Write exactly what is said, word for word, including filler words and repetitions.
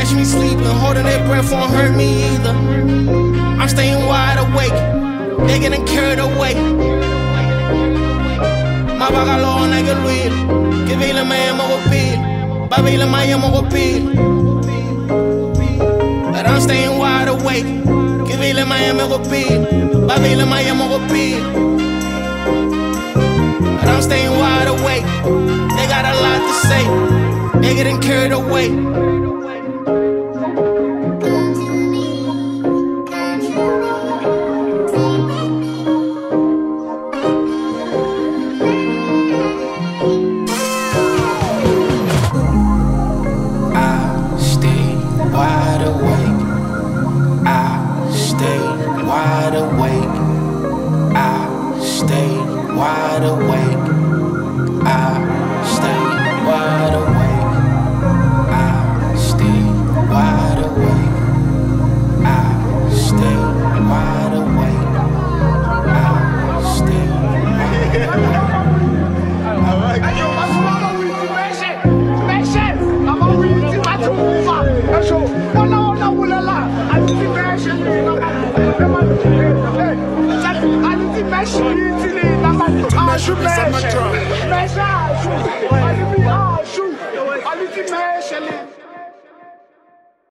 catch me sleeping, holding that breath won't hurt me either. I'm staying wide awake, they getting carried away. Mabagalo na gelwil, kivile maya magopil, babile maya magopil. But I'm staying wide awake, kivile maya magopil, babile maya magopil. But I'm staying wide awake, they got a lot to say, they getting carried away. Wide awake, I stay wide awake, I stay wide awake, I stay wide awake, I stay wide awake, I stay wide awake, I stay wide awake. Mexe, mexe, mexe,